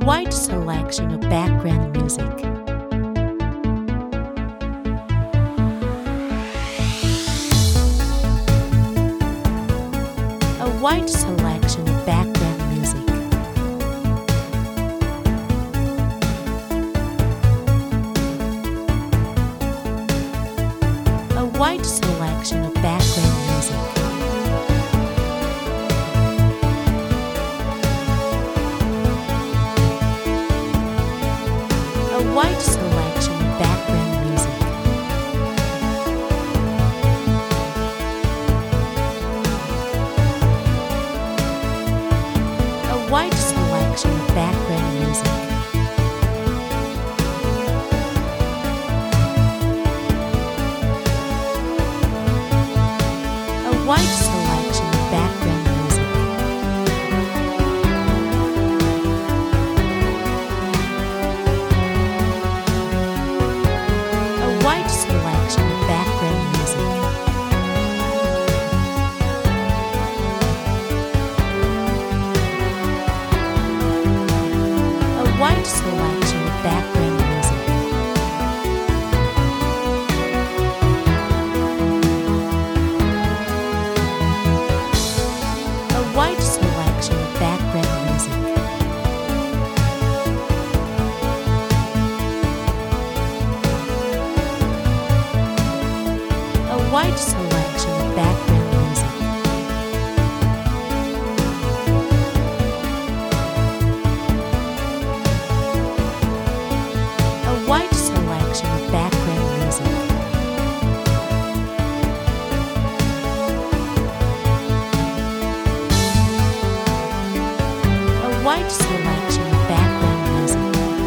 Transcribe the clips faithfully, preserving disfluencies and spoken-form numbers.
wide selection of background music. A wide selection of background music. A wide selection of background music. A wide selection of background music. A wide selection of background music. A wide selection of background music. A wide selection of background music. A wide selection of background music. A wide selection of background music. A wide selection of background music. A wide selection of background music. A wide selection of background music.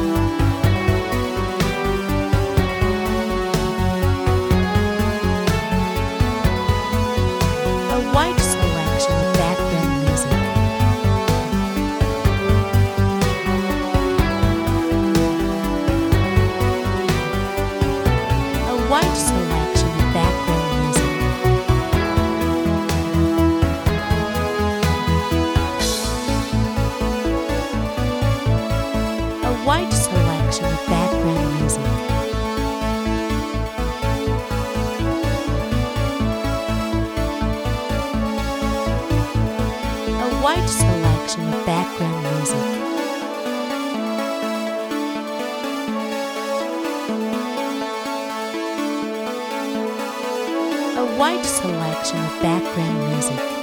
A wide selection of background music. A wide selection of background music. A wide selection of background music. A wide selection of background music. A wide selection of background music.